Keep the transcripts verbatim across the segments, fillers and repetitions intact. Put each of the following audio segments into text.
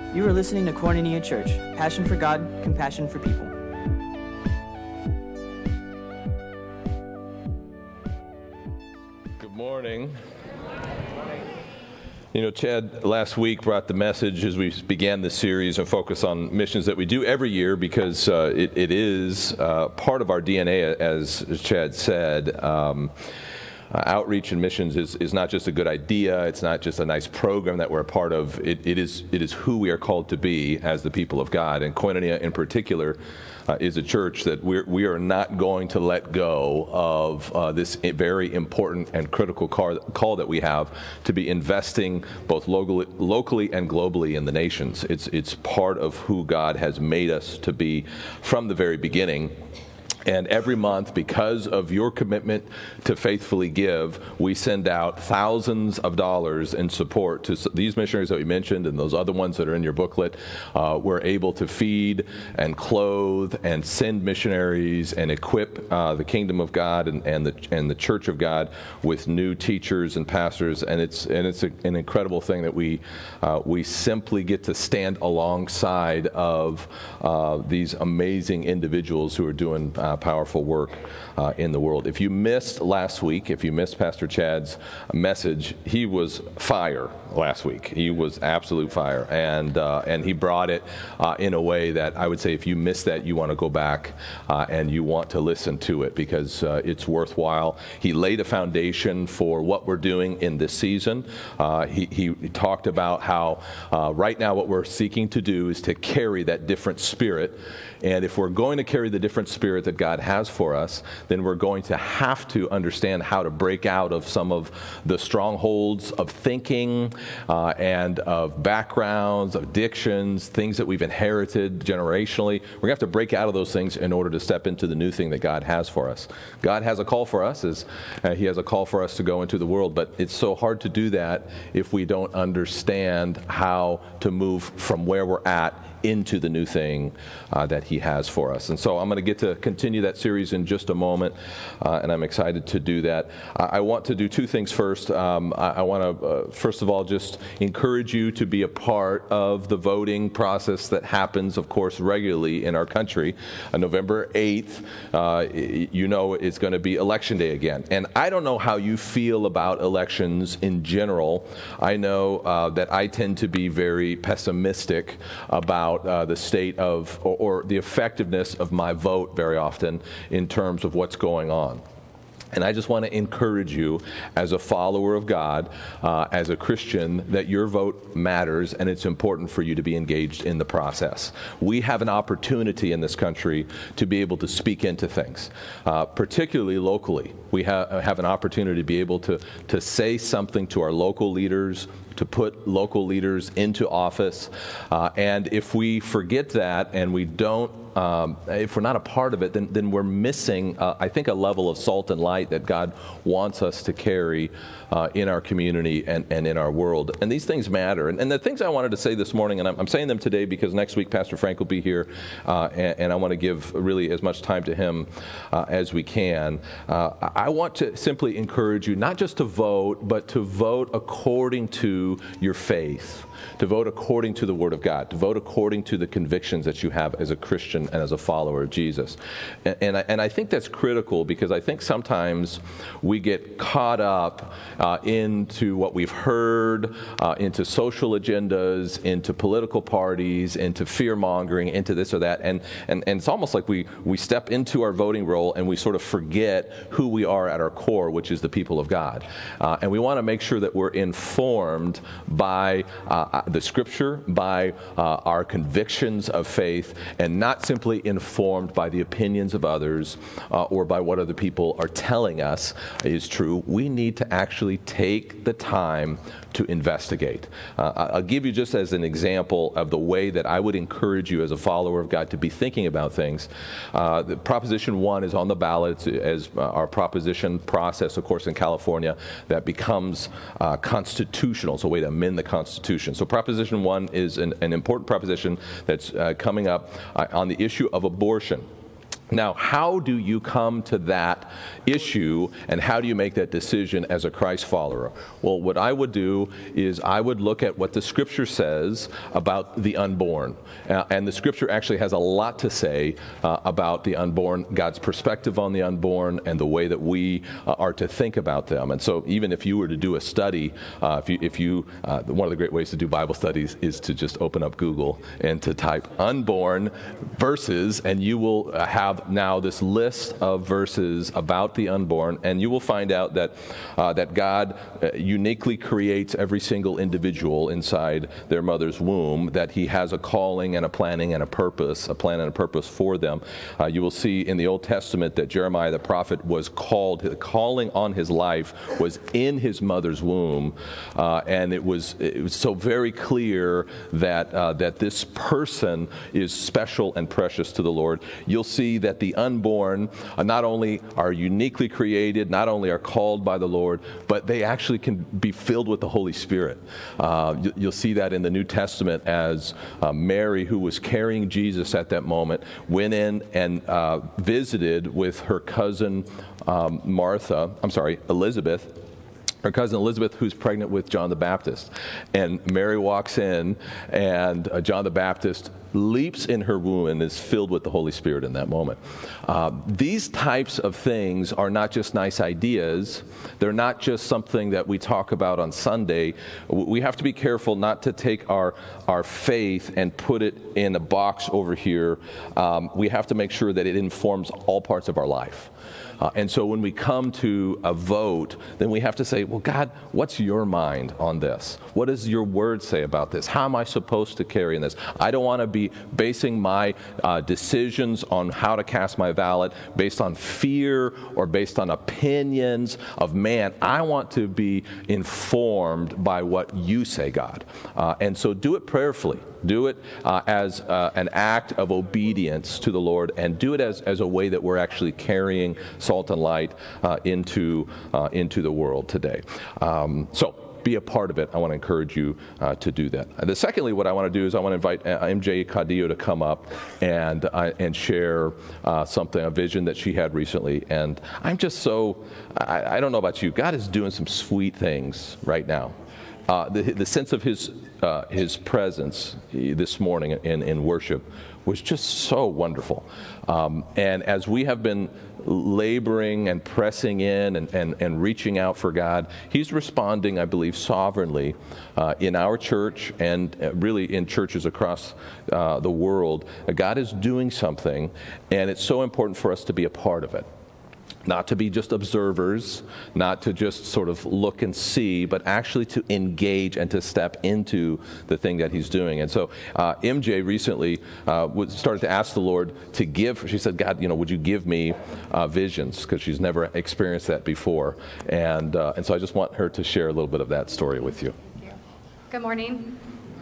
You are listening to Koinonia Church, passion for God, compassion for people. Good morning. You know, Chad last week brought the message as we began this series and focus on missions that we do every year because uh, it, it is uh, part of our D N A, as Chad said. Um, Uh, outreach and missions is, is not just a good idea. It's not just a nice program that we're a part of. It, it is it is who we are called to be as the people of God. And Koinonia in particular uh, is a church that we're, we are not going to let go of uh, this very important and critical call, call that we have to be investing both locally, locally and globally in the nations. It's, it's part of who God has made us to be from the very beginning. And every month, because of your commitment to faithfully give, we send out thousands of dollars in support to these missionaries that we mentioned and those other ones that are in your booklet. Uh, we're able to feed and clothe and send missionaries and equip uh, the kingdom of God and, and the and the church of God with new teachers and pastors. And it's and it's a, an incredible thing that we uh, we simply get to stand alongside of uh, these amazing individuals who are doing Uh, powerful work uh, in the world. If you missed last week, if you missed Pastor Chad's message, he was fire last week. He was absolute fire, and uh, and he brought it uh, in a way that I would say if you missed that, you want to go back uh, and you want to listen to it because uh, it's worthwhile. He laid a foundation for what we're doing in this season. Uh, he, he talked about how uh, right now what we're seeking to do is to carry that different spirit, and if we're going to carry the different spirit that God has for us, then we're going to have to understand how to break out of some of the strongholds of thinking uh, and of backgrounds, of addictions, things that we've inherited generationally. We're going to have to break out of those things in order to step into the new thing that God has for us. God has a call for us, as uh, He has a call for us to go into the world, but it's so hard to do that if we don't understand how to move from where we're at into the new thing uh, that He has for us. And so I'm going to get to continue that series in just a moment, uh, and I'm excited to do that. I, I want to do two things first. Um, I, I want to, uh, first of all, just encourage you to be a part of the voting process that happens, of course, regularly in our country. Uh, November eighth, uh, you know, is going to be Election Day again. And I don't know how you feel about elections in general. I know uh, that I tend to be very pessimistic about Uh, the state of or, or the effectiveness of my vote very often in terms of what's going on. And I just want to encourage you as a follower of God, uh, as a Christian, that your vote matters and it's important for you to be engaged in the process. We have an opportunity in this country to be able to speak into things, uh, particularly locally. We ha- have an opportunity to be able to, to say something to our local leaders, to put local leaders into office. Uh, and if we forget that and we don't, um, if we're not a part of it, then, then we're missing, uh, I think, a level of salt and light that God wants us to carry uh, in our community and, and in our world. And these things matter. And, and the things I wanted to say this morning, and I'm, I'm saying them today because next week Pastor Frank will be here, uh, and, and I want to give really as much time to him uh, as we can. Uh, I want to simply encourage you not just to vote, but to vote according to your faith, to vote according to the Word of God, to vote according to the convictions that you have as a Christian and as a follower of Jesus. And, and, I, and I think that's critical because I think sometimes we get caught up uh, into what we've heard, uh, into social agendas, into political parties, into fear-mongering, into this or that. And, and, and it's almost like we, we step into our voting role and we sort of forget who we are at our core, which is the people of God. Uh, and we want to make sure that we're informed by uh, the Scripture, by uh, our convictions of faith, and not simply informed by the opinions of others uh, or by what other people are telling us is true. We need to actually take the time to investigate. Uh, I'll give you just as an example of the way that I would encourage you as a follower of God to be thinking about things. Uh, the Proposition one is on the ballot as our proposition process, of course, in California that becomes uh, constitutional. It's a way to amend the Constitution. So Proposition one is an, an important proposition that's uh, coming up uh, on the issue of abortion. Now, how do you come to that issue, and how do you make that decision as a Christ follower? Well, what I would do is I would look at what the Scripture says about the unborn. Uh, and the Scripture actually has a lot to say uh, about the unborn, God's perspective on the unborn, and the way that we uh, are to think about them. And so even if you were to do a study, uh, if you, if you uh, one of the great ways to do Bible studies is to just open up Google and to type unborn verses, and you will uh, have now this list of verses about the unborn, and you will find out that uh, that God uh, uniquely creates every single individual inside their mother's womb, that he has a calling and a planning and a purpose, a plan and a purpose for them. Uh, you will see in the Old Testament that Jeremiah the prophet was called, the calling on his life was in his mother's womb, uh, and it was it was so very clear that uh, that this person is special and precious to the Lord. You'll see that that the unborn uh, not only are uniquely created, not only are called by the Lord, but they actually can be filled with the Holy Spirit. Uh, you, you'll see that in the New Testament as uh, Mary, who was carrying Jesus at that moment, went in and uh, visited with her cousin um, Martha, I'm sorry, Elizabeth, her cousin Elizabeth, who's pregnant with John the Baptist. And Mary walks in, and uh, John the Baptist leaps in her womb and is filled with the Holy Spirit in that moment. Uh, these types of things are not just nice ideas. They're not just something that we talk about on Sunday. We have to be careful not to take our, our faith and put it in a box over here. Um, we have to make sure that it informs all parts of our life. Uh, and so when we come to a vote, then we have to say, well, God, what's your mind on this? What does your word say about this? How am I supposed to carry in this? I don't want to be basing my uh, decisions on how to cast my ballot based on fear or based on opinions of man. I want to be informed by what you say, God. Uh, and so do it prayerfully. Do it uh, as uh, an act of obedience to the Lord, and do it as, as a way that we're actually carrying salt and light uh, into uh, into the world today. Um, so be a part of it. I want to encourage you uh, to do that. And then secondly, what I want to do is I want to invite uh, M J Cadillo to come up and uh, and share uh, something, a vision that she had recently. And I'm just so, I, I don't know about you, God is doing some sweet things right now. Uh, the, the sense of his uh, his presence this morning in, in worship was just so wonderful. Um, and as we have been laboring and pressing in and, and, and reaching out for God, he's responding, I believe, sovereignly uh, in our church and really in churches across uh, the world. God is doing something, and it's so important for us to be a part of it. Not to be just observers, not to just sort of look and see, but actually to engage and to step into the thing that he's doing. And so uh, M J recently uh, started to ask the Lord to give, she said, God, you know, would you give me uh, visions? Because she's never experienced that before. And, uh, and so I just want her to share a little bit of that story with you. Good morning.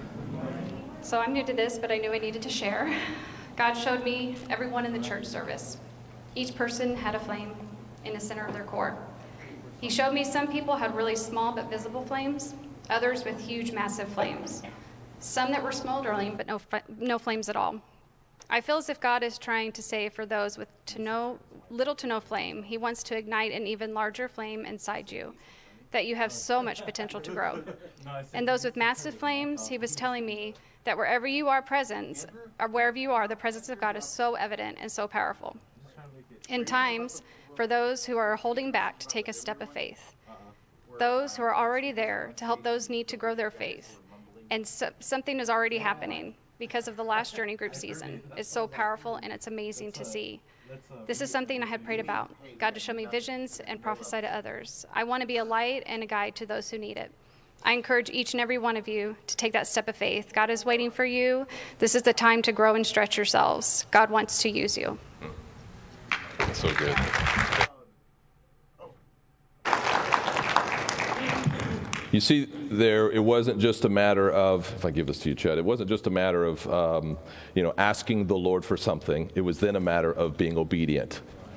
So I'm new to this, but I knew I needed to share. God showed me everyone in the church service. Each person had a flame in the center of their core. He showed me some people had really small but visible flames, others with huge, massive flames, some that were smoldering but no no flames at all. I feel as if God is trying to say for those with to no, little to no flame, he wants to ignite an even larger flame inside you, that you have so much potential to grow. And those with massive flames, he was telling me that wherever you are present, or wherever you are, the presence of God is so evident and so powerful. In times for those who are holding back to take a step of faith, those who are already there to help those need to grow their faith. And so, something is already happening because of the last Journey Group season. It's so powerful and it's amazing to see. This is something I had prayed about, God to show me visions and prophesy to others. I want to be a light and a guide to those who need it. I encourage each and every one of you to take that step of faith. God is waiting for you. This is the time to grow and stretch yourselves. God wants to use you. That's so good. You see, there it wasn't just a matter of, if I give this to you, Chad, it wasn't just a matter of, um, you know, asking the Lord for something. It was then a matter of being obedient.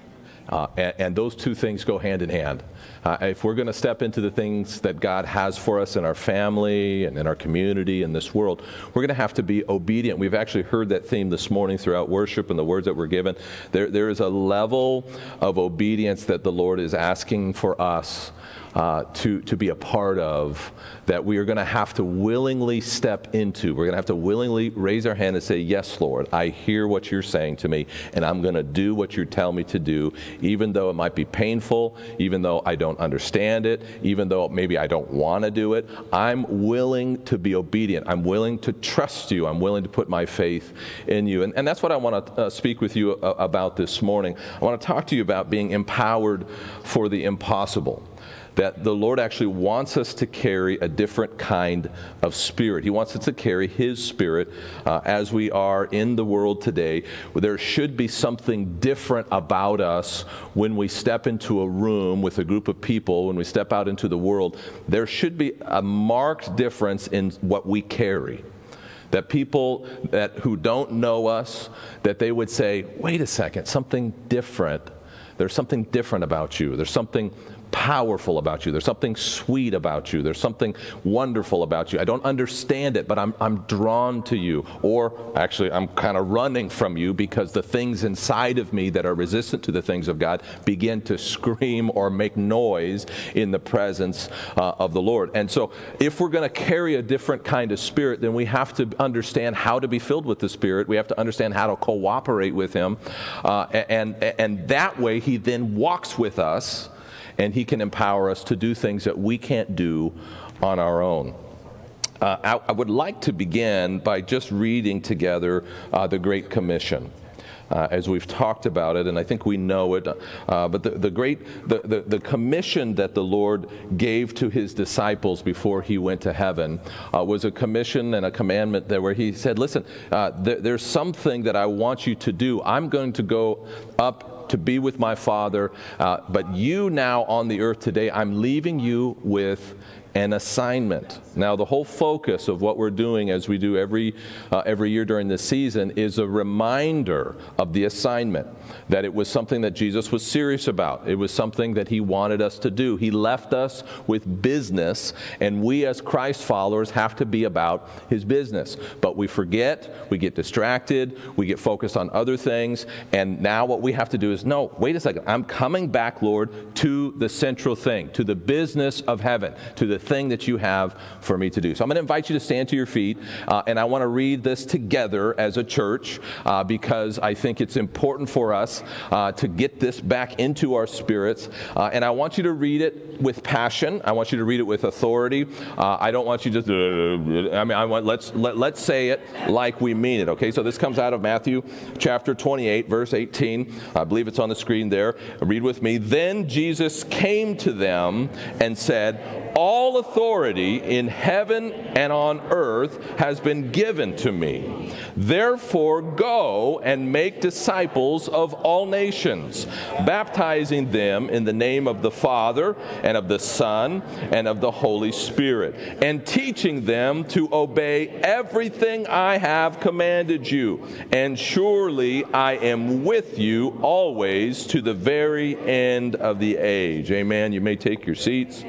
Uh, and, and those two things go hand in hand. Uh, if we're going to step into the things that God has for us in our family and in our community and this world, we're going to have to be obedient. We've actually heard that theme this morning throughout worship and the words that were given. There, there is a level of obedience that the Lord is asking for us Uh, to, to be a part of, that we are going to have to willingly step into. We're going to have to willingly raise our hand and say, yes, Lord, I hear what you're saying to me, and I'm going to do what you tell me to do, even though it might be painful, even though I don't understand it, even though maybe I don't want to do it. I'm willing to be obedient. I'm willing to trust you. I'm willing to put my faith in you. And, and that's what I want to uh, speak with you uh, about this morning. I want to talk to you about being empowered for the impossible. That the Lord actually wants us to carry a different kind of spirit. He wants us to carry His Spirit uh, as we are in the world today. There should be something different about us when we step into a room with a group of people, when we step out into the world. There should be a marked difference in what we carry. That people that who don't know us, that they would say, wait a second, something different. There's something different about you. There's something powerful about you. There's something sweet about you. There's something wonderful about you. I don't understand it, but I'm I'm drawn to you. Or actually, I'm kind of running from you because the things inside of me that are resistant to the things of God begin to scream or make noise in the presence uh, of the Lord. And so if we're going to carry a different kind of spirit, then we have to understand how to be filled with the Spirit. We have to understand how to cooperate with Him. Uh, and, and that way, He then walks with us, and He can empower us to do things that we can't do on our own. Uh, I, I would like to begin by just reading together uh, the Great Commission. Uh, as we've talked about it, and I think we know it, uh, but the, the great, the, the, the commission that the Lord gave to His disciples before He went to heaven uh, was a commission and a commandment there where He said, listen, uh, there, there's something that I want you to do. I'm going to go up to be with my Father, uh, but you now on the earth today, I'm leaving you with an assignment. Now, the whole focus of what we're doing, as we do every uh, every year during this season, is a reminder of the assignment, that it was something that Jesus was serious about. It was something that He wanted us to do. He left us with business, and we as Christ followers have to be about His business. But we forget, we get distracted, we get focused on other things, and now what we have to do is, no, wait a second, I'm coming back, Lord, to the central thing, to the business of heaven, to the thing that you have for me to do. So I'm going to invite you to stand to your feet, uh, and I want to read this together as a church uh, because I think it's important for us uh, to get this back into our spirits. Uh, and I want you to read it with passion. I want you to read it with authority. Uh, I don't want you to. Uh, I mean, I want let's let, let's say it like we mean it. Okay. So this comes out of Matthew chapter twenty-eight, verse eighteen. I believe it's on the screen there. Read with me. Then Jesus came to them and said, all authority in heaven and on earth has been given to me. Therefore, go and make disciples of all nations, baptizing them in the name of the Father and of the Son and of the Holy Spirit, and teaching them to obey everything I have commanded you. And surely I am with you always to the very end of the age. Amen. You may take your seats.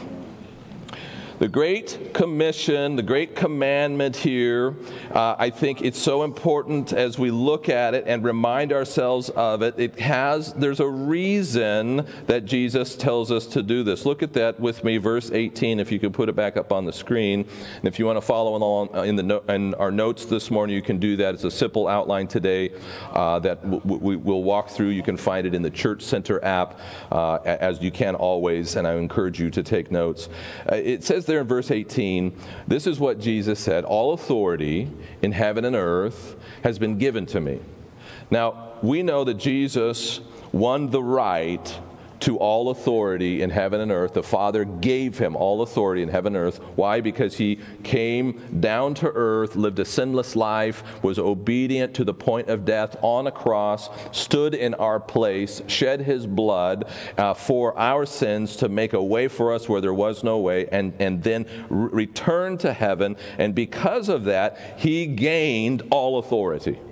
The Great Commission, the Great Commandment here, uh, I think it's so important as we look at it and remind ourselves of it. It has, there's a reason that Jesus tells us to do this. Look at that with me, verse eighteen, if you could put it back up on the screen. And if you want to follow along in, the no, in our notes this morning, you can do that. It's a simple outline today uh, that w- w- we'll walk through. You can find it in the Church Center app, uh, as you can always, and I encourage you to take notes. Uh, it says there in verse eighteen, this is what Jesus said, all authority in heaven and earth has been given to me. Now, we know that Jesus won the right to all authority in heaven and earth. The Father gave him all authority in heaven and earth. Why? Because he came down to earth, lived a sinless life, was obedient to the point of death on a cross, stood in our place, shed his blood uh, for our sins to make a way for us where there was no way, and, and then re- returned to heaven. And because of that, he gained all authority.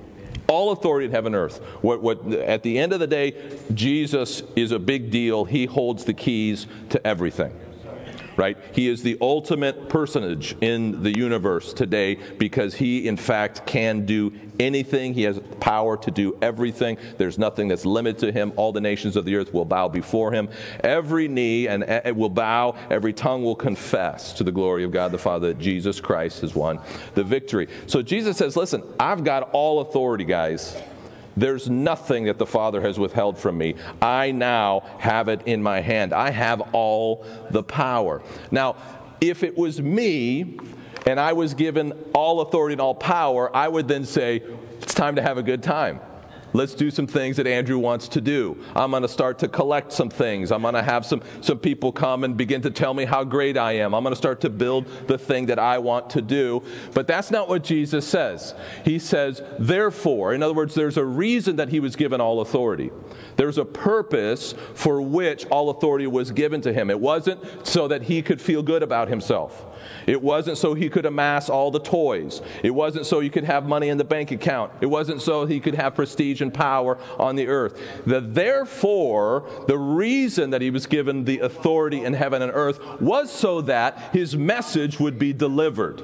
All authority in heaven and earth. What, what, at the end of the day, Jesus is a big deal. He holds the keys to everything. Right? He is the ultimate personage in the universe today because he, in fact, can do anything. He has power to do everything. There's nothing that's limited to him. All the nations of the earth will bow before him. Every knee and it will bow. Every tongue will confess to the glory of God the Father that Jesus Christ has won the victory. So Jesus says, listen, I've got all authority, guys. There's nothing that the Father has withheld from me. I now have it in my hand. I have all the power. Now, if it was me and I was given all authority and all power, I would then say, it's time to have a good time. Let's do some things that Andrew wants to do. I'm going to start to collect some things. I'm going to have some, some people come and begin to tell me how great I am. I'm going to start to build the thing that I want to do. But that's not what Jesus says. He says, therefore, in other words, there's a reason that he was given all authority. There's a purpose for which all authority was given to him. It wasn't so that he could feel good about himself. It wasn't so he could amass all the toys. It wasn't so you could have money in the bank account. It wasn't so he could have prestige and power on the earth. The therefore, the reason that he was given the authority in heaven and earth was so that his message would be delivered.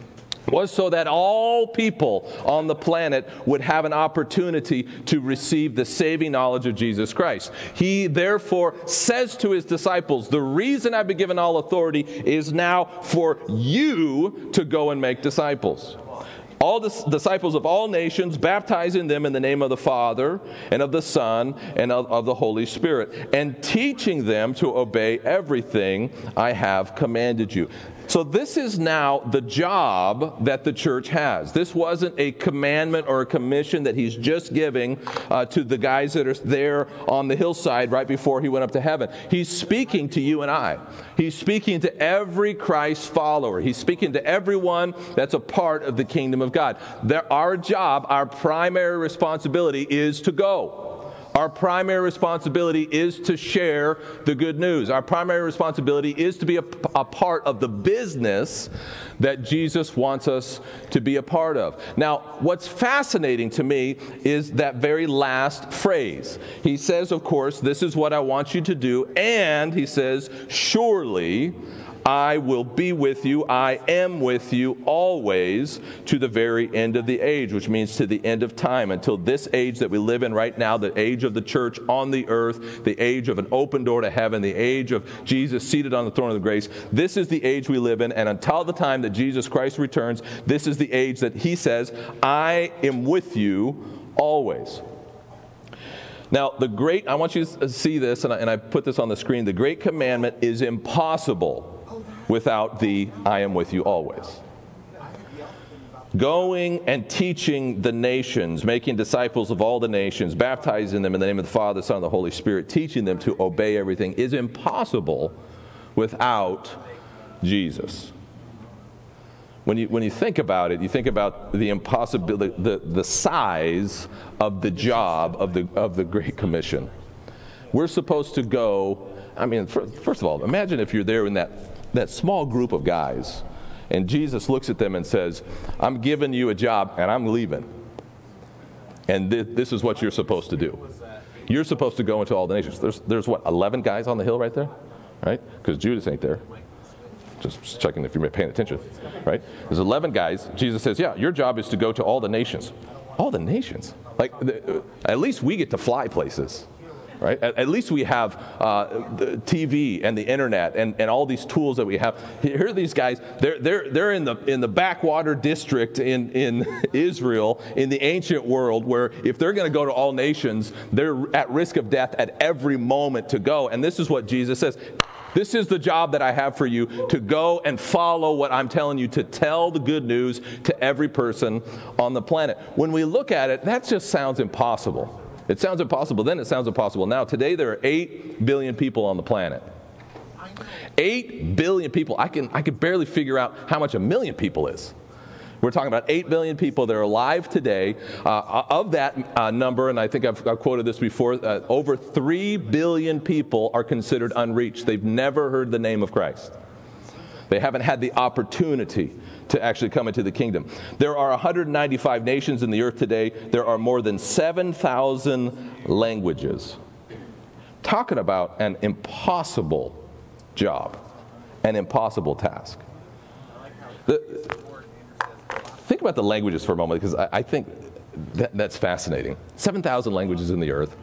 Was so that all people on the planet would have an opportunity to receive the saving knowledge of Jesus Christ. He therefore says to his disciples, the reason I've been given all authority is now for you to go and make disciples. All the disciples of all nations, baptizing them in the name of the Father and of the Son and of, of the Holy Spirit, and teaching them to obey everything I have commanded you. So this is now the job that the church has. This wasn't a commandment or a commission that he's just giving uh, to the guys that are there on the hillside right before he went up to heaven. He's speaking to you and I. He's speaking to every Christ follower. He's speaking to everyone that's a part of the kingdom of God. There, our job, our primary responsibility is to go. Our primary responsibility is to share the good news. Our primary responsibility is to be a, a part of the business that Jesus wants us to be a part of. Now, what's fascinating to me is that very last phrase. He says, of course, this is what I want you to do, and he says, surely I will be with you, I am with you always to the very end of the age, which means to the end of time, until this age that we live in right now, the age of the church on the earth, the age of an open door to heaven, the age of Jesus seated on the throne of grace. This is the age we live in, and until the time that Jesus Christ returns, this is the age that he says, I am with you always. Now, the great, I want you to see this, and I, and I put this on the screen, the great commandment is impossible without the I am with you always. Going and teaching the nations, making disciples of all the nations, baptizing them in the name of the Father, the Son, and the Holy Spirit, teaching them to obey everything is impossible without Jesus. When you when you think about it, you think about the impossibility, the, the size of the job of the of the Great Commission. We're supposed to go, I mean, first of all, imagine if you're there in that that small group of guys, and Jesus looks at them and says, I'm giving you a job, and I'm leaving. And th- this is what you're supposed to do. You're supposed to go into all the nations. There's, there's what, eleven guys on the hill right there? Right? Because Judas ain't there. Just checking if you're paying attention. Right? There's eleven guys. Jesus says, yeah, your job is to go to all the nations. All the nations? Like, the, at least we get to fly places. Right? At, at least we have uh, the T V and the internet and, and all these tools that we have. Here are these guys. They're they're they're in the in the backwater district in, in Israel in the ancient world, where if they're going to go to all nations, they're at risk of death at every moment to go. And this is what Jesus says. This is the job that I have for you, to go and follow what I'm telling you, to tell the good news to every person on the planet. When we look at it, that just sounds impossible. It sounds impossible then, it sounds impossible now. Today there are eight billion people on the planet. eight billion people. I can I can barely figure out how much a million people is. We're talking about eight billion people that are alive today. Uh, of that uh, number, and I think I've, I've quoted this before, uh, over three billion people are considered unreached. They've never heard the name of Christ. They haven't had the opportunity to actually come into the kingdom. There are one hundred ninety-five nations in the earth today. There are more than seven thousand languages. Talking about an impossible job, an impossible task. The, think about the languages for a moment, because I, I think that, that's fascinating. seven thousand languages in the earth.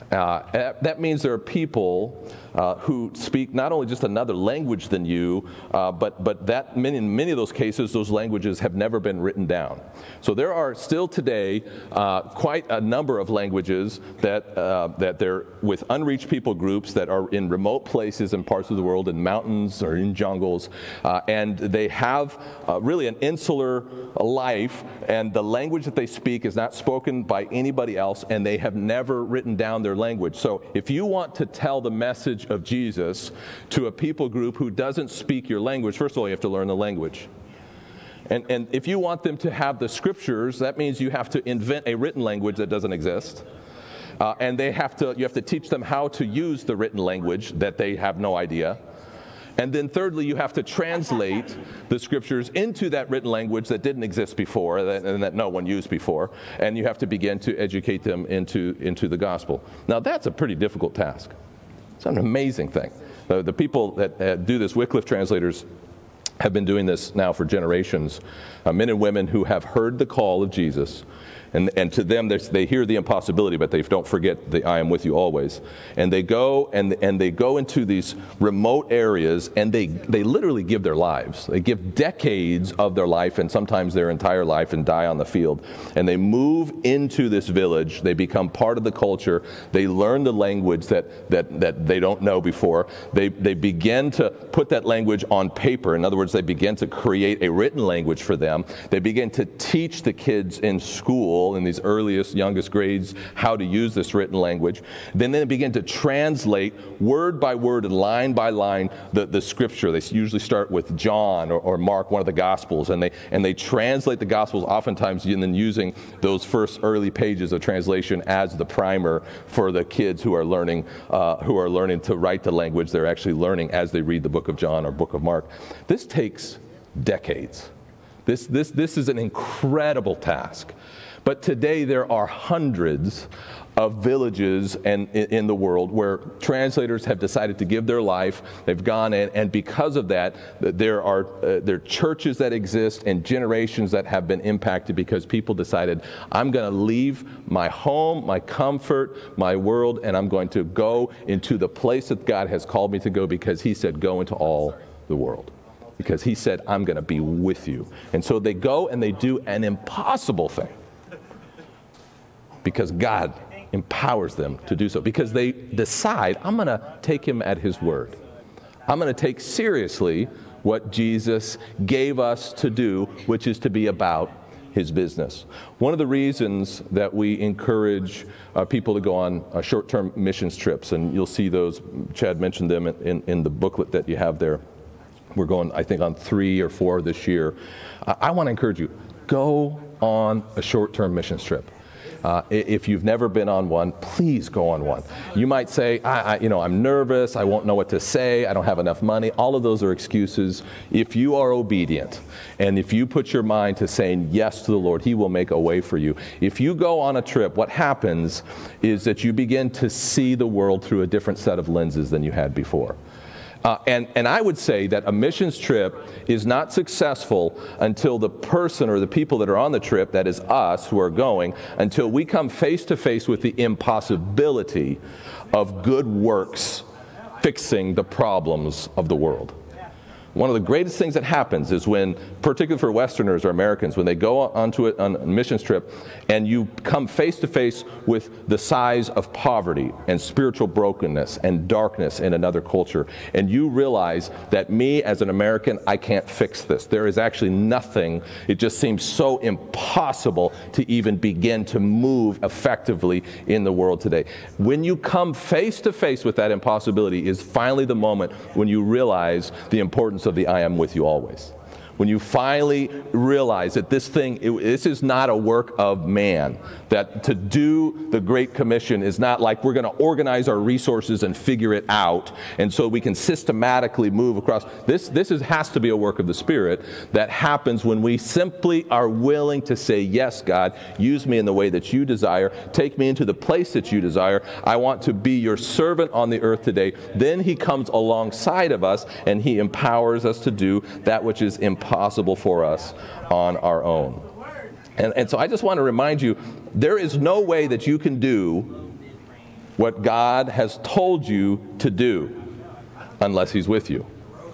Uh, that means there are people uh, who speak not only just another language than you, uh, but but that many, in many of those cases, those languages have never been written down. So there are still today uh, quite a number of languages that uh, that they're with unreached people groups that are in remote places in parts of the world, in mountains or in jungles, uh, and they have uh, really an insular life, and the language that they speak is not spoken by anybody else, and they have never written down their language. So if you want to tell the message of Jesus to a people group who doesn't speak your language, first of all, you have to learn the language. And, and if you want them to have the scriptures, that means you have to invent a written language that doesn't exist. Uh, and they have to, you have to teach them how to use the written language that they have no idea. And then thirdly, you have to translate the scriptures into that written language that didn't exist before and that no one used before. And you have to begin to educate them into, into the gospel. Now, that's a pretty difficult task. It's an amazing thing. Uh, the people that uh, do this, Wycliffe translators, have been doing this now for generations. Uh, men and women who have heard the call of Jesus. And, and to them, they hear the impossibility, but they don't forget the I am with you always. And they go and and they go into these remote areas, and they, they literally give their lives. They give decades of their life, and sometimes their entire life, and die on the field. And they move into this village. They become part of the culture. They learn the language that that, that they don't know before. They, they begin to put that language on paper. In other words, they begin to create a written language for them. They begin to teach the kids in school, in these earliest, youngest grades, how to use this written language. Then they begin to translate word by word and line by line the, the scripture. They usually start with John or, or Mark, one of the Gospels, and they and they translate the Gospels oftentimes, and then using those first early pages of translation as the primer for the kids who are learning uh, who are learning to write the language they're actually learning as they read the book of John or book of Mark. This takes decades. This this this is an incredible task. But today there are hundreds of villages and in the world where translators have decided to give their life. They've gone in, and because of that, there are uh, there are churches that exist and generations that have been impacted because people decided, I'm going to leave my home, my comfort, my world, and I'm going to go into the place that God has called me to go, because He said, go into all the world. Because He said, I'm going to be with you. And so they go and they do an impossible thing. Because God empowers them to do so. Because they decide, I'm going to take Him at His word. I'm going to take seriously what Jesus gave us to do, which is to be about His business. One of the reasons that we encourage uh, people to go on uh, short-term missions trips, and you'll see those, Chad mentioned them in, in, in the booklet that you have there. We're going, I think, on three or four this year. Uh, I want to encourage you, go on a short-term missions trip. Uh, if you've never been on one, please go on one. You might say, I, I, you know, I'm nervous, I won't know what to say, I don't have enough money. All of those are excuses. If you are obedient, and if you put your mind to saying yes to the Lord, He will make a way for you. If you go on a trip, what happens is that you begin to see the world through a different set of lenses than you had before. Uh, and, and I would say that a missions trip is not successful until the person or the people that are on the trip, that is us who are going, until we come face to face with the impossibility of good works fixing the problems of the world. One of the greatest things that happens is when, particularly for Westerners or Americans, when they go onto it on a missions trip and you come face to face with the size of poverty and spiritual brokenness and darkness in another culture, and you realize that me as an American, I can't fix this. There is actually nothing. It just seems so impossible to even begin to move effectively in the world today. When you come face to face with that impossibility is finally the moment when you realize the importance of the I am with you always. when you finally realize that this thing, it, this is not a work of man, that to do the Great Commission is not like we're going to organize our resources and figure it out, and so we can systematically move across. This, this is, has to be a work of the Spirit that happens when we simply are willing to say, yes, God, use me in the way that you desire. Take me into the place that you desire. I want to be your servant on the earth today. Then he comes alongside of us, and he empowers us to do that which is impossible for us on our own. And, and so I just want to remind you, there is no way that you can do what God has told you to do unless he's with you.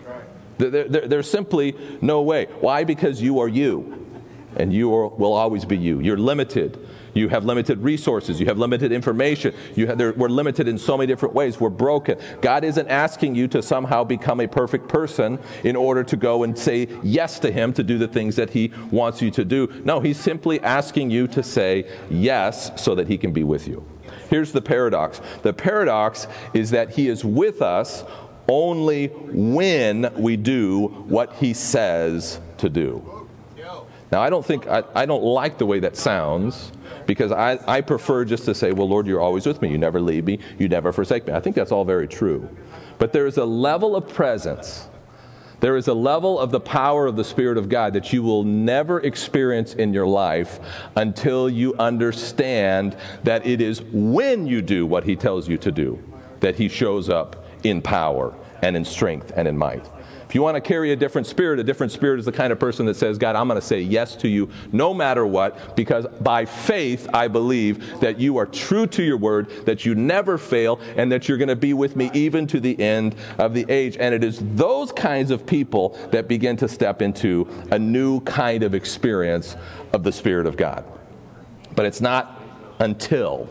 There, there, there's simply no way. Why? Because you are you, and you are, will always be you. You're limited. You have limited resources. You have limited information. You have, we're limited in so many different ways. We're broken. God isn't asking you to somehow become a perfect person in order to go and say yes to him to do the things that he wants you to do. No, he's simply asking you to say yes so that he can be with you. Here's the paradox. The paradox is that he is with us only when we do what he says to do. Now, I don't think, I, I don't like the way that sounds, because I, I prefer just to say, well, Lord, you're always with me. You never leave me. You never forsake me. I think that's all very true. But there is a level of presence. There is a level of the power of the Spirit of God that you will never experience in your life until you understand that it is when you do what he tells you to do that he shows up in power and in strength and in might. If you want to carry a different spirit, a different spirit is the kind of person that says, God, I'm going to say yes to you no matter what, because by faith I believe that you are true to your word, that you never fail, and that you're going to be with me even to the end of the age. And it is those kinds of people that begin to step into a new kind of experience of the Spirit of God. But it's not until,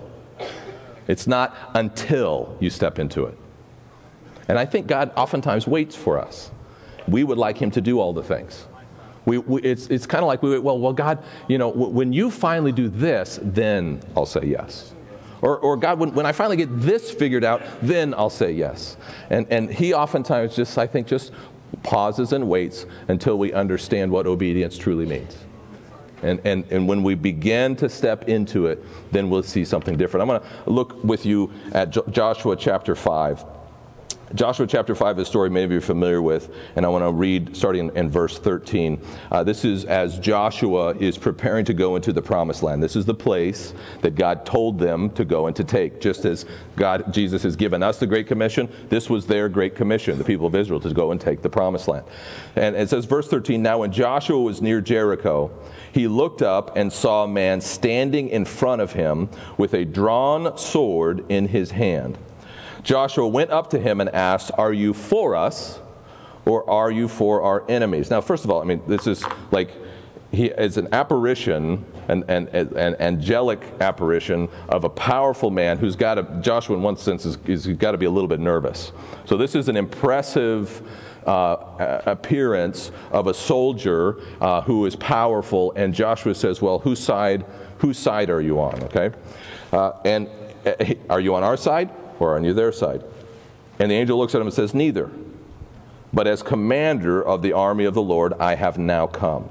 it's not until you step into it. And I think God oftentimes waits for us. We would like him to do all the things. We, we, it's it's kind of like, we well, well, God, you know, w- when you finally do this, then I'll say yes. Or, or God, when, when I finally get this figured out, then I'll say yes. And and he oftentimes just, I think, just pauses and waits until we understand what obedience truly means. And, and, and when we begin to step into it, then we'll see something different. I'm going to look with you at Jo- Joshua chapter five. Joshua chapter five is a story many of you are familiar with, and I want to read starting in, in verse thirteen. Uh, this is as Joshua is preparing to go into the promised land. This is the place that God told them to go and to take. Just as God, Jesus has given us the Great Commission, this was their Great Commission, the people of Israel, to go and take the promised land. And it says, verse thirteen, now when Joshua was near Jericho, he looked up and saw a man standing in front of him with a drawn sword in his hand. Joshua went up to him and asked, are you for us or are you for our enemies? Now, first of all, I mean, this is like, he is an apparition, an, an, an angelic apparition of a powerful man who's got to, Joshua in one sense, is, is got to be a little bit nervous. So this is an impressive uh, appearance of a soldier uh, who is powerful, and Joshua says, well, whose side, whose side are you on, okay? Uh, and uh, are you on our side? Or on their side? And the angel looks at him and says, neither. But as commander of the army of the Lord, I have now come.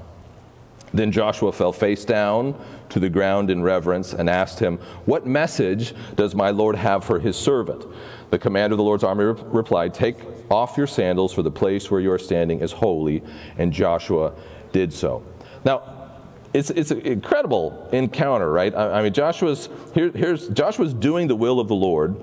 Then Joshua fell face down to the ground in reverence and asked him, what message does my Lord have for his servant? The commander of the Lord's army re- replied, take off your sandals, for the place where you are standing is holy. And Joshua did so. Now, It's it's an incredible encounter, right? I, I mean, Joshua's here, here's Joshua's doing the will of the Lord.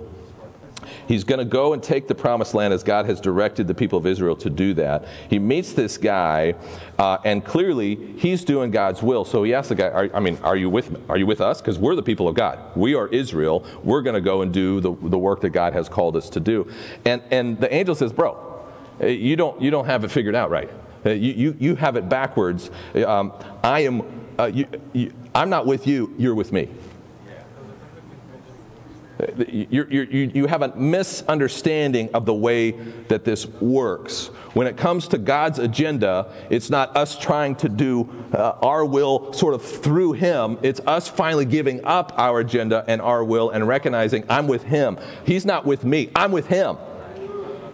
He's going to go and take the promised land as God has directed the people of Israel to do that. He meets this guy, uh, and clearly he's doing God's will. So he asks the guy, are, I mean, are you with me? Are you with us? Because we're the people of God. We are Israel. We're going to go and do the, the work that God has called us to do. And and the angel says, bro, you don't you don't have it figured out right. You you, you have it backwards. Um, I am. Uh, you, you, I'm not with you. You're with me. You're, you're, you you have a misunderstanding of the way that this works. When it comes to God's agenda, it's not us trying to do uh, our will sort of through him. It's us finally giving up our agenda and our will and recognizing I'm with him. He's not with me. I'm with him.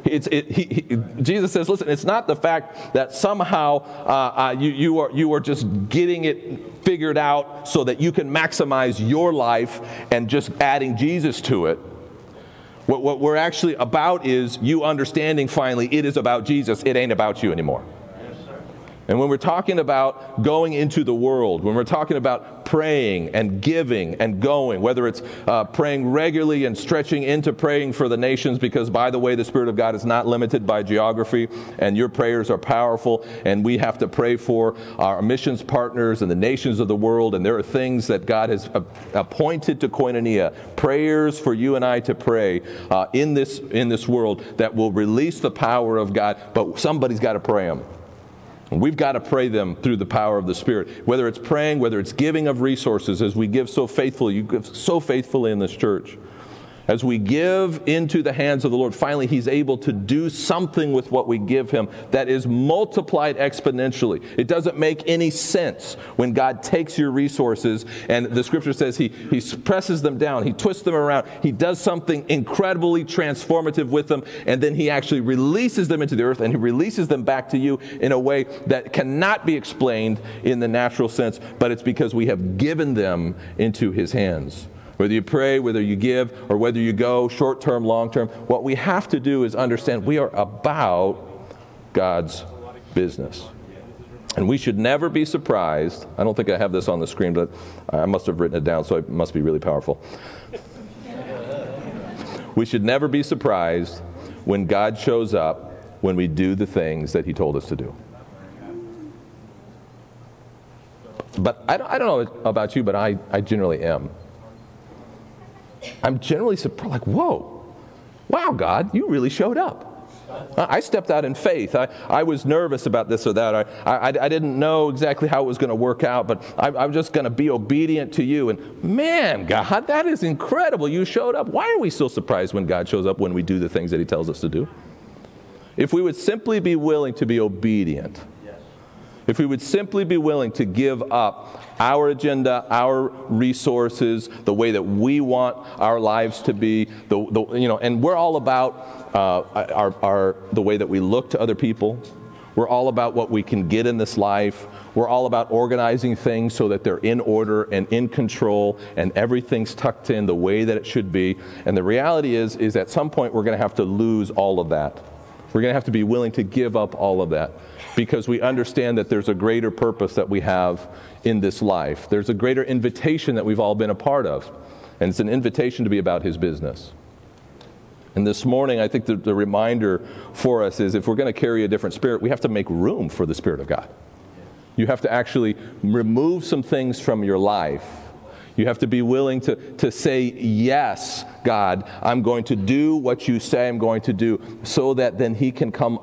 It's, it, he, he, Jesus says, listen, it's not the fact that somehow uh, uh, you, you, are, you are just getting it figured out so that you can maximize your life and just adding Jesus to it. What, what we're actually about is you understanding finally it is about Jesus. It ain't about you anymore. And when we're talking about going into the world, when we're talking about praying and giving and going, whether it's uh, praying regularly and stretching into praying for the nations, because, by the way, the Spirit of God is not limited by geography, and your prayers are powerful, and we have to pray for our missions partners and the nations of the world, and there are things that God has appointed to Koinonia, prayers for you and I to pray uh, in this in this world that will release the power of God, but somebody's got to pray them. We've got to pray them through the power of the Spirit. Whether it's praying, whether it's giving of resources, as we give so faithfully, you give so faithfully in this church. As we give into the hands of the Lord, finally He's able to do something with what we give Him that is multiplied exponentially. It doesn't make any sense when God takes your resources, and the Scripture says He, he presses them down, He twists them around, He does something incredibly transformative with them, and then He actually releases them into the earth, and He releases them back to you in a way that cannot be explained in the natural sense, but it's because we have given them into His hands. Whether you pray, whether you give, or whether you go short-term, long-term, what we have to do is understand we are about God's business. And we should never be surprised. I don't think I have this on the screen, but I must have written it down, so it must be really powerful. We should never be surprised when God shows up when we do the things that He told us to do. But I don't, I don't know about you, but I, I generally am. I'm generally surprised, like, whoa, wow, God, you really showed up. I stepped out in faith. I, I was nervous about this or that. I, I, I didn't know exactly how it was going to work out, but I, I'm just going to be obedient to you. And man, God, that is incredible. You showed up. Why are we so surprised when God shows up when we do the things that He tells us to do? If we would simply be willing to be obedient, if we would simply be willing to give up our agenda, our resources, the way that we want our lives to be, the, the you know, and we're all about uh, our, our the way that we look to other people. We're all about what we can get in this life. We're all about organizing things so that they're in order and in control, and everything's tucked in the way that it should be. And the reality is, is at some point we're going to have to lose all of that. We're going to have to be willing to give up all of that, because we understand that there's a greater purpose that we have in this life. There's a greater invitation that we've all been a part of, and it's an invitation to be about His business. And this morning, I think the, the reminder for us is, if we're going to carry a different spirit, we have to make room for the Spirit of God. You have to actually remove some things from your life. You have to be willing to, to say, yes, God, I'm going to do what you say I'm going to do, so that then He can come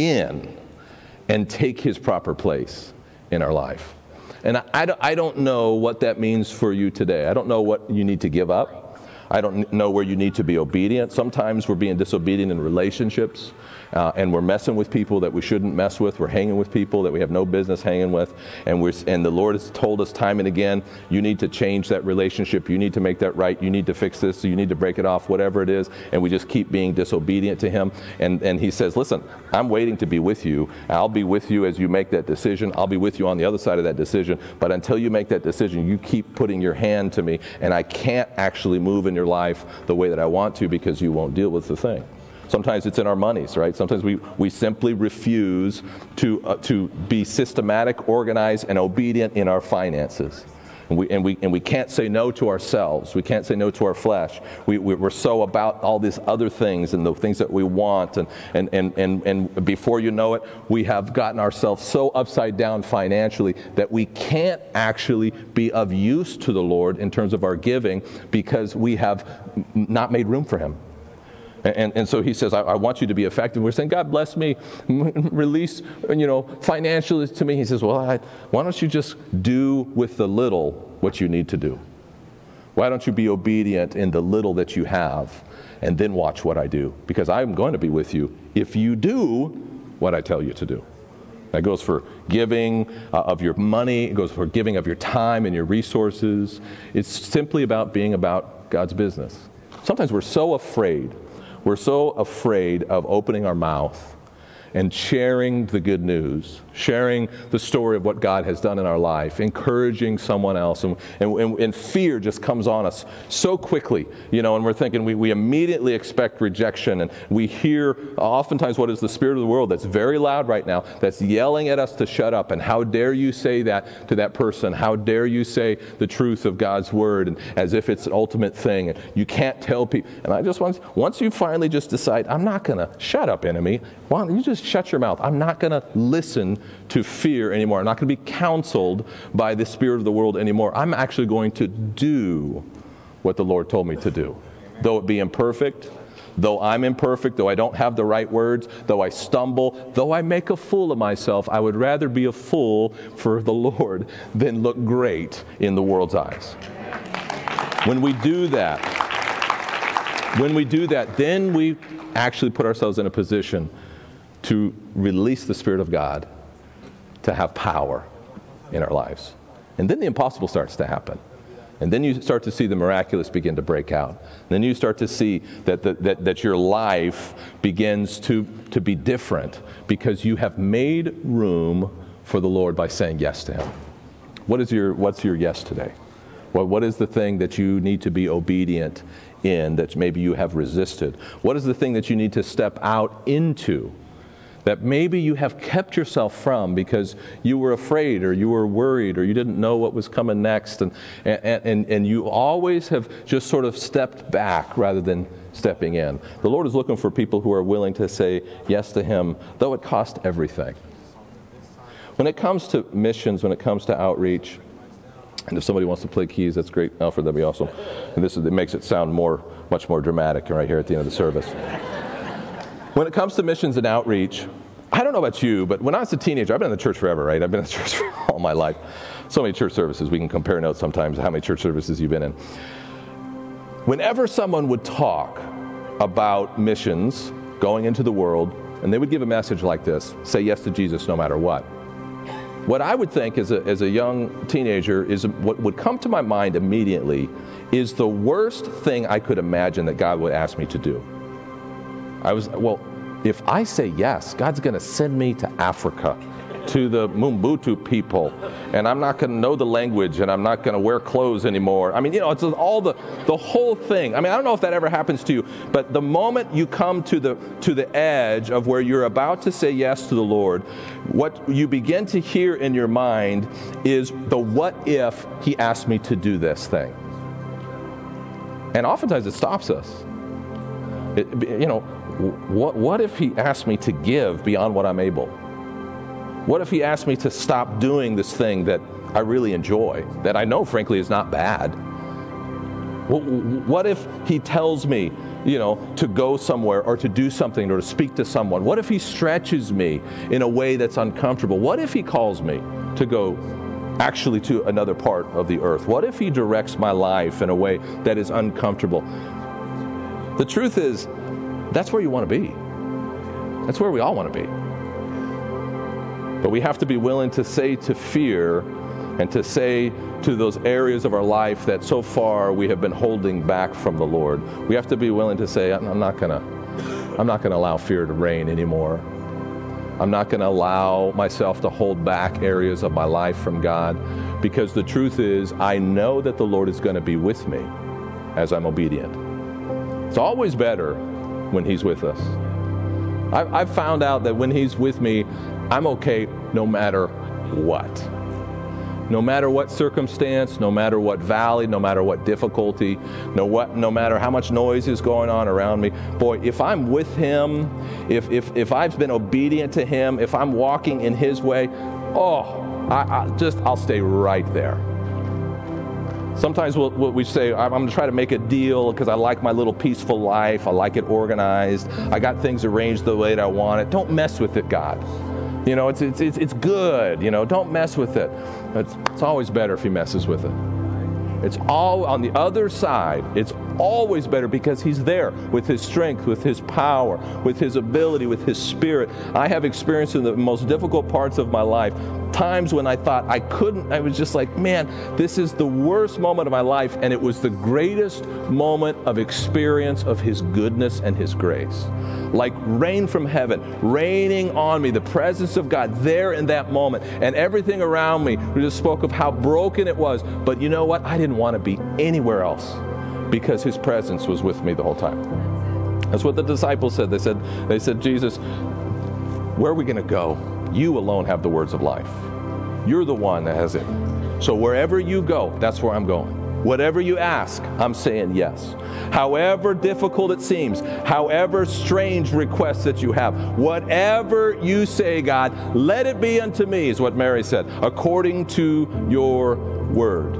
in and take His proper place in our life. And I, I, don't, I don't know what that means for you today. I don't know what you need to give up. I don't know where you need to be obedient. Sometimes we're being disobedient in relationships, uh, and we're messing with people that we shouldn't mess with. We're hanging with people that we have no business hanging with. And we're and the Lord has told us time and again, you need to change that relationship. You need to make that right. You need to fix this. You need to break it off, whatever it is. And we just keep being disobedient to Him. And, and He says, listen, I'm waiting to be with you. I'll be with you as you make that decision. I'll be with you on the other side of that decision. But until you make that decision, you keep putting your hand to me, and I can't actually move in your life the way that I want to, because you won't deal with the thing. Sometimes it's in our monies, right? Sometimes we, we simply refuse to uh, to be systematic, organized, and obedient in our finances. And we, and we and we can't say no to ourselves. We can't say no to our flesh. We, we, we're so about all these other things and the things that we want. And, and, and, and, and before you know it, we have gotten ourselves so upside down financially that we can't actually be of use to the Lord in terms of our giving, because we have not made room for Him. And, and so He says, I, I want you to be effective. We're saying, God bless me, release, you know, financially to me. He says, well, I, why don't you just do with the little what you need to do? Why don't you be obedient in the little that you have, and then watch what I do? Because I'm going to be with you if you do what I tell you to do. That goes for giving uh, of your money. It goes for giving of your time and your resources. It's simply about being about God's business. Sometimes we're so afraid. We're so afraid of opening our mouth and sharing the good news, sharing the story of what God has done in our life, encouraging someone else. And, and, and fear just comes on us so quickly, you know, and we're thinking we, we immediately expect rejection. And we hear oftentimes what is the spirit of the world that's very loud right now, that's yelling at us to shut up. And how dare you say that to that person? How dare you say the truth of God's word, and as if it's an ultimate thing. And you can't tell people. And I just want, once you finally just decide, I'm not going to shut up, enemy. Why don't you just shut your mouth? I'm not going to listen to fear anymore. I'm not going to be counseled by the spirit of the world anymore. I'm actually going to do what the Lord told me to do. Though it be imperfect, though I'm imperfect, though I don't have the right words, though I stumble, though I make a fool of myself, I would rather be a fool for the Lord than look great in the world's eyes. When we do that, when we do that, then we actually put ourselves in a position to release the Spirit of God to have power in our lives. And then the impossible starts to happen. And then you start to see the miraculous begin to break out. And then you start to see that, the, that, that your life begins to, to be different because you have made room for the Lord by saying yes to Him. What is your, what's your yes today? Well, what is the thing that you need to be obedient in that maybe you have resisted? What is the thing that you need to step out into that maybe you have kept yourself from because you were afraid or you were worried or you didn't know what was coming next, and and, and, and you always have just sort of stepped back rather than stepping in? The Lord is looking for people who are willing to say yes to Him, though it cost everything. When it comes to missions, when it comes to outreach, and if somebody wants to play keys, that's great. Alfred, that'd be awesome. And this is, it makes it sound more, much more dramatic right here at the end of the service. When it comes to missions and outreach, I don't know about you, but when I was a teenager, I've been in the church forever, right? I've been in the church for all my life. So many church services. We can compare notes sometimes how many church services you've been in. Whenever someone would talk about missions, going into the world, and they would give a message like this, say yes to Jesus no matter what. What I would think as a, as a young teenager is what would come to my mind immediately is the worst thing I could imagine that God would ask me to do. I was, well, if I say yes, God's going to send me to Africa, to the Mumbutu people, and I'm not going to know the language, and I'm not going to wear clothes anymore. I mean, you know, it's all the the whole thing. I mean, I don't know if that ever happens to you, but the moment you come to the to the edge of where you're about to say yes to the Lord, what you begin to hear in your mind is the what if He asked me to do this thing. And oftentimes it stops us. It, you know, what what if He asked me to give beyond what I'm able? What if He asked me to stop doing this thing that I really enjoy, that I know, frankly, is not bad? What if He tells me, you know, to go somewhere or to do something or to speak to someone? What if He stretches me in a way that's uncomfortable? What if He calls me to go actually to another part of the earth? What if He directs my life in a way that is uncomfortable? The truth is, that's where you want to be. That's where we all want to be. But we have to be willing to say to fear and to say to those areas of our life that so far we have been holding back from the Lord. We have to be willing to say, I'm not gonna, I'm not gonna allow fear to reign anymore. I'm not gonna allow myself to hold back areas of my life from God, because the truth is, I know that the Lord is gonna be with me as I'm obedient. It's always better when He's with us. I've found out that when He's with me, I'm okay no matter what. No matter what circumstance, no matter what valley, no matter what difficulty, no what, no matter how much noise is going on around me. Boy, if I'm with Him, if if if I've been obedient to Him, if I'm walking in His way, oh, I, I just I'll stay right there. Sometimes we'll, we'll, we say, I'm going to try to make a deal because I like my little peaceful life. I like it organized. I got things arranged the way that I want it. Don't mess with it, God. You know, it's it's it's, it's good. You know, don't mess with it. It's, it's always better if He messes with it. It's all on the other side. It's always better because he's there with his strength, with his power, with his ability, with his spirit. I have experienced in the most difficult parts of my life times when I thought I couldn't, I was just like, man, this is the worst moment of my life, and it was the greatest moment of experience of his goodness and his grace. Like rain from heaven, raining on me, the presence of God there in that moment, and everything around me. We just spoke of how broken it was, but you know what? I didn't want to be anywhere else because his presence was with me the whole time. That's what the disciples said. They said, they said, Jesus, where are we going to go? You alone have the words of life. You're the one that has it. So wherever you go, that's where I'm going. Whatever you ask, I'm saying yes. However difficult it seems, however strange requests that you have, whatever you say, God, let it be unto me, is what Mary said, according to your word.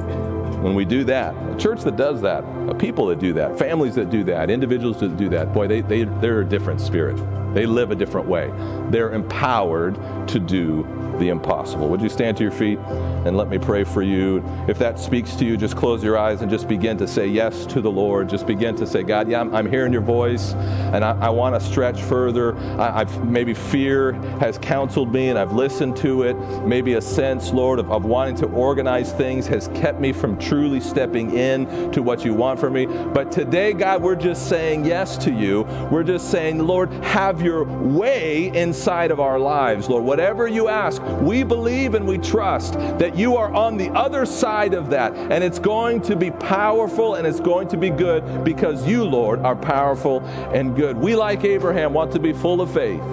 When we do that, a church that does that, a people that do that, families that do that, individuals that do that, boy, they, they, they're a different spirit. They live a different way. They're empowered to do the impossible. Would you stand to your feet and let me pray for you? If that speaks to you, just close your eyes and just begin to say yes to the Lord. Just begin to say, God, yeah, I'm, I'm hearing your voice, and I, I want to stretch further. I, I've maybe fear has counseled me, and I've listened to it. Maybe a sense, Lord, of, of wanting to organize things has kept me from truly stepping in to what you want for me. But today, God, we're just saying yes to you. We're just saying, Lord, have your way inside of our lives, Lord. Whatever you ask, we believe and we trust that you are on the other side of that, and it's going to be powerful and it's going to be good because you, Lord, are powerful and good. We, like Abraham, want to be full of faith.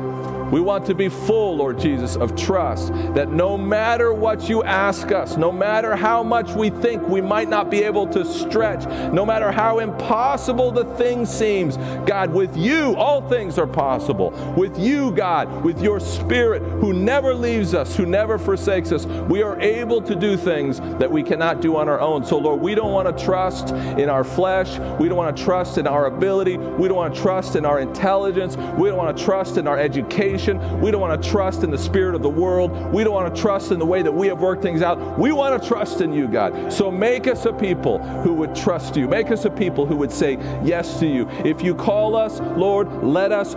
We want to be full, Lord Jesus, of trust that no matter what you ask us, no matter how much we think we might not be able to stretch, no matter how impossible the thing seems, God, with you, all things are possible. With you, God, with your Spirit who never leaves us, who never forsakes us, we are able to do things that we cannot do on our own. So, Lord, we don't want to trust in our flesh. We don't want to trust in our ability. We don't want to trust in our intelligence. We don't want to trust in our education. We don't want to trust in the spirit of the world. We don't want to trust in the way that we have worked things out. We want to trust in you, God. So make us a people who would trust you. Make us a people who would say yes to you. If you call us, Lord, let us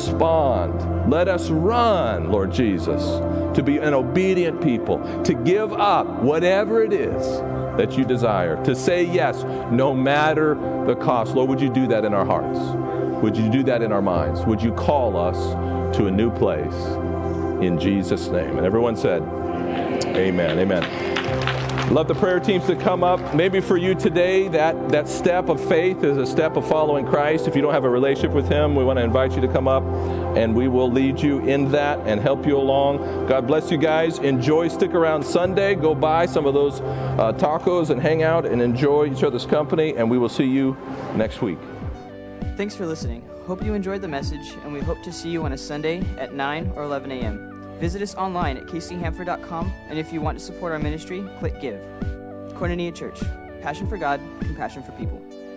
respond. Let us run, Lord Jesus, to be an obedient people, to give up whatever it is that you desire, to say yes no matter the cost. Lord, would you do that in our hearts? Would you do that in our minds? Would you call us to a new place in Jesus' name? And everyone said, amen, amen. Love the prayer teams to come up. Maybe for you today, that, that step of faith is a step of following Christ. If you don't have a relationship with him, we want to invite you to come up, and we will lead you in that and help you along. God bless you guys. Enjoy, stick around Sunday. Go buy some of those uh, tacos and hang out and enjoy each other's company, and we will see you next week. Thanks for listening. Hope you enjoyed the message, and we hope to see you on a Sunday at nine or eleven a.m. Visit us online at k c hanford dot com, and if you want to support our ministry, click Give. Koinonia Church. Passion for God, compassion for people.